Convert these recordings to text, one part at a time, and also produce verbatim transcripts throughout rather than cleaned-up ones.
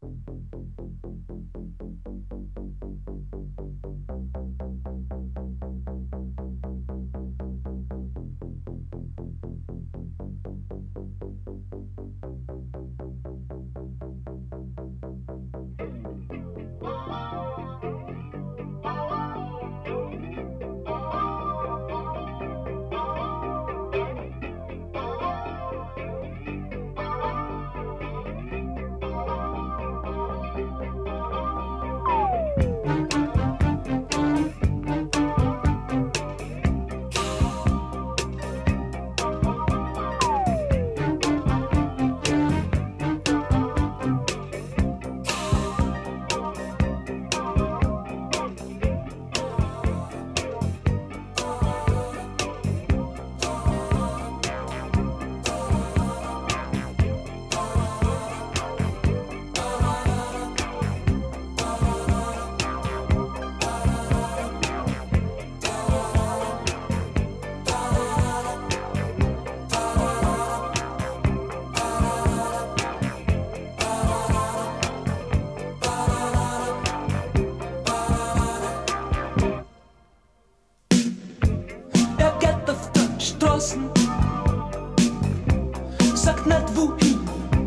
Sagt nicht wohin.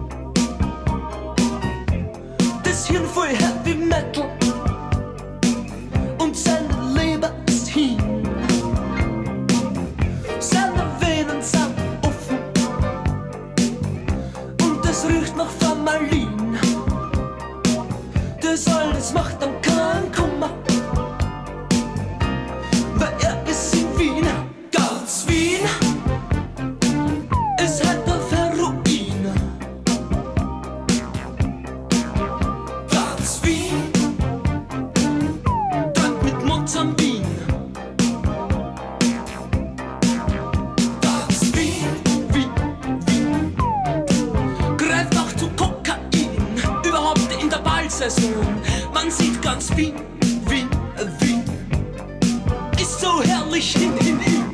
Das Hirn voll Heavy Metal und seine Leber ist hin. Seine Venen sind offen und es riecht nach Formalin. Das alles macht am keinen Kummer, weil er ist in Wien. Ganz Wien ist halt auf Heroin. Ganz Wien träumt mit Mozambin. Ganz Wien, Wien, Wien greift auch zu Kokain. Überhaupt in der Ballsaison. Man sieht ganz Wien, Wien, Wien ist so herrlich in, in, in.